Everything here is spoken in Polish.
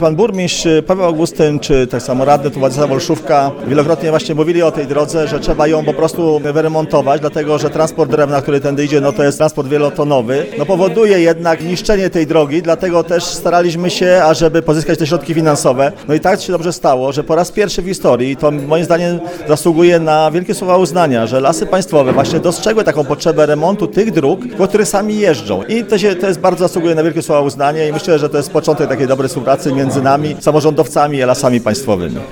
Pan burmistrz Paweł Augustyn, czy tak samo radny tu Władysław Olszówka wielokrotnie właśnie mówili o tej drodze, że trzeba ją po prostu wyremontować, dlatego że transport drewna, który tędy idzie, to jest transport wielotonowy. Powoduje jednak niszczenie tej drogi, dlatego też staraliśmy się, ażeby pozyskać te środki finansowe. I tak się dobrze stało, że po raz pierwszy w historii, to moim zdaniem zasługuje na wielkie słowa uznania, że Lasy Państwowe właśnie dostrzegły taką potrzebę remontu tych dróg, po których sami jeżdżą. I to jest bardzo zasługuje na wielkie słowa uznania i myślę, że to jest początek takiej dobrej współpracy między nami, samorządowcami i Lasami Państwowymi.